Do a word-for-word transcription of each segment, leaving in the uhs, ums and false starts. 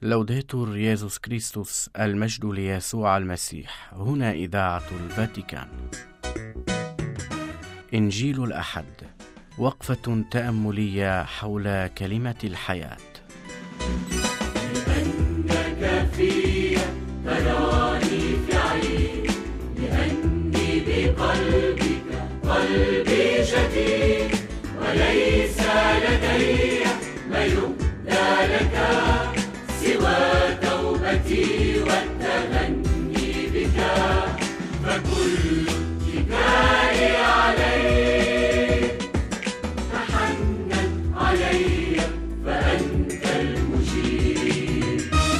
لوديتور ييسوس كريستوس، المجد ليسوع المسيح. هنا إذاعة الفاتيكان. إنجيل الأحد، وقفة تأملية حول كلمة الحياة. لأنك في تراني في عين، لأني بقلبك قلبي جديد، وليس لدي ما يبدى لك سوى توبتي والتغني بك، فكل اتكالي عليك، تحنن علي فأنت المجيب.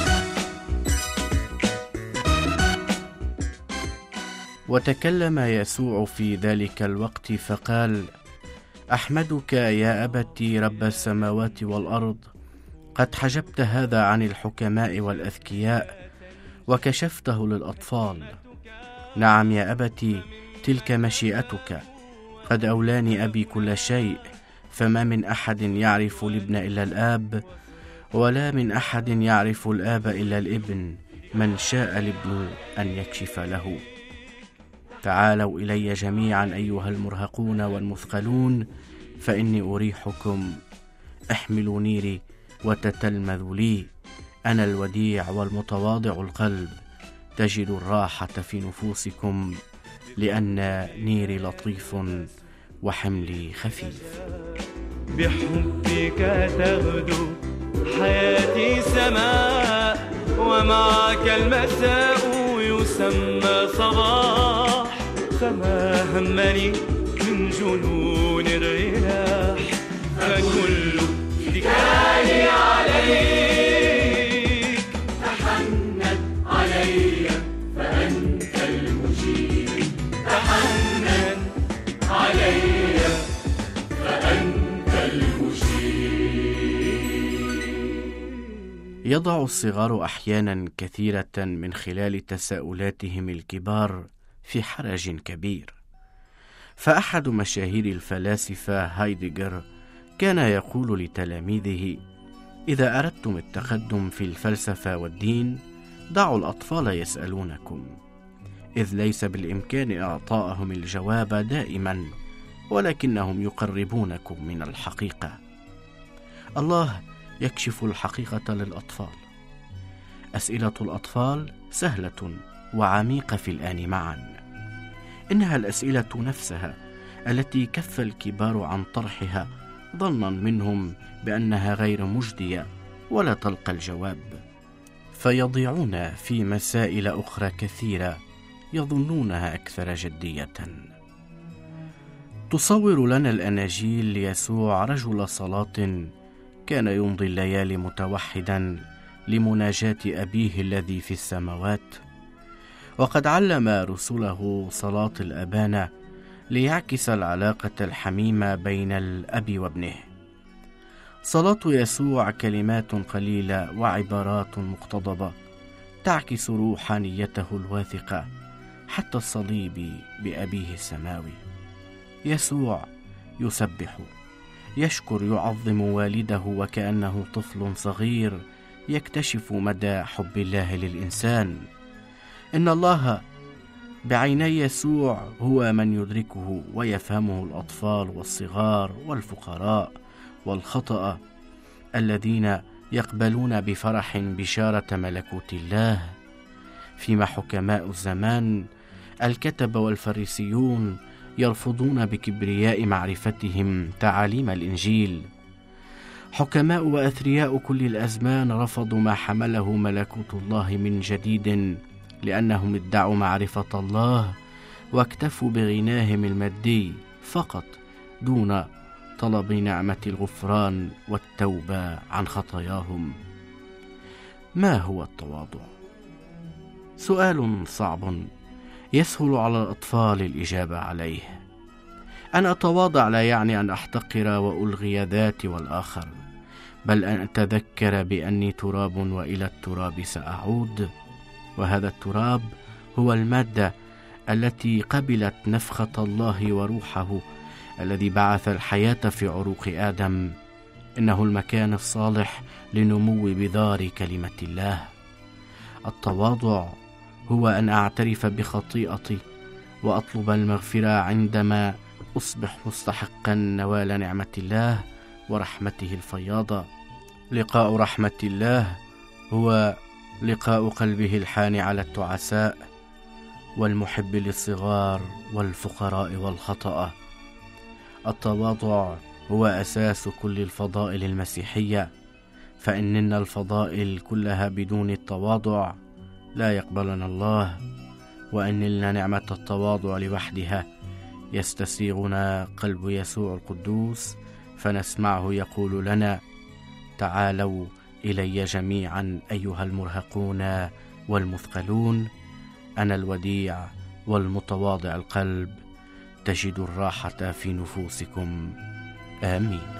وتكلم يسوع في ذلك الوقت فقال: أحمدك يا أبتي رب السماوات والأرض، قد حجبت هذا عن الحكماء والأذكياء وكشفته للأطفال. نعم يا أبتي، تلك مشيئتك. قد أولاني أبي كل شيء، فما من أحد يعرف الابن إلا الآب، ولا من أحد يعرف الآب إلا الابن، من شاء الابن أن يكشف له. تعالوا إلي جميعا أيها المرهقون والمثقلون، فإني أريحكم. احملوا نيري وتتلمذوا لي، أنا الوديع والمتواضع القلب، تجدوا الراحة في نفوسكم، لأن نيري لطيف وحملي خفيف. بحبك تغدو حياتي سماء، ومعك المساء يسمى صباح، فما همني من جنون الرياح، فكل اتكالي عليك، تحنن علي فأنت المجيب، تحنن علي فأنت المجيب. يضع الصغار أحيانا كثيرة من خلال تساؤلاتهم الكبار في حرج كبير. فأحد مشاهير الفلاسفة هايدغر كان يقول لتلاميذه: إذا أردتم التقدم في الفلسفة والدين، دعوا الأطفال يسألونكم، إذ ليس بالإمكان إعطائهم الجواب دائما، ولكنهم يقربونكم من الحقيقة. الله يكشف الحقيقة للأطفال. أسئلة الأطفال سهلة وعميقة في الآن معا. إنها الأسئلة نفسها التي كف الكبار عن طرحها، ظنا منهم بأنها غير مجدية ولا تلقى الجواب، فيضيعون في مسائل أخرى كثيرة يظنونها أكثر جدية. تصور لنا الأناجيل ليسوع رجل صلاة كان يمضي الليالي متوحدا لمناجاة أبيه الذي في السماوات، وقد علم رسله صلاة الأبانا ليعكس العلاقة الحميمة بين الأب وابنه. صلاة يسوع كلمات قليلة وعبارات مقتضبة تعكس روحانيته الواثقة حتى الصليب بأبيه السماوي. يسوع يسبح، يشكر، يعظم والده وكأنه طفل صغير يكتشف مدى حب الله للإنسان. إن الله بعيني يسوع هو من يدركه ويفهمه الأطفال والصغار والفقراء والخطأ، الذين يقبلون بفرح بشارة ملكوت الله، فيما حكماء الزمان الكتبة والفريسيون يرفضون بكبرياء معرفتهم تعاليم الإنجيل. حكماء وأثرياء كل الأزمان رفضوا ما حمله ملكوت الله من جديد، لأنهم ادعوا معرفة الله واكتفوا بغناهم المادي فقط، دون طلب نعمة الغفران والتوبة عن خطاياهم. ما هو التواضع؟ سؤال صعب يسهل على الأطفال الإجابة عليه. أن أتواضع لا يعني أن أحتقر وألغي ذاتي والآخر، بل أن أتذكر بأني تراب وإلى التراب سأعود، وهذا التراب هو المادة التي قبلت نفخة الله وروحه الذي بعث الحياة في عروق آدم، إنه المكان الصالح لنمو بذار كلمة الله. التواضع هو أن أعترف بخطيئتي وأطلب المغفرة عندما أصبح مستحقا نوال نعمة الله ورحمته الفياضة. لقاء رحمة الله هو لقاء قلبه الحان على التعساء والمحب للصغار والفقراء والخطأ. التواضع هو أساس كل الفضائل المسيحية، فإن الفضائل كلها بدون التواضع لا يقبلنا الله، وأن لنا نعمة التواضع لوحدها يستسيغنا قلب يسوع القدوس، فنسمعه يقول لنا: تعالوا إلي جميعا أيها المرهقون والمثقلون، أنا الوديع والمتواضع القلب، تجد الراحة في نفوسكم. آمين.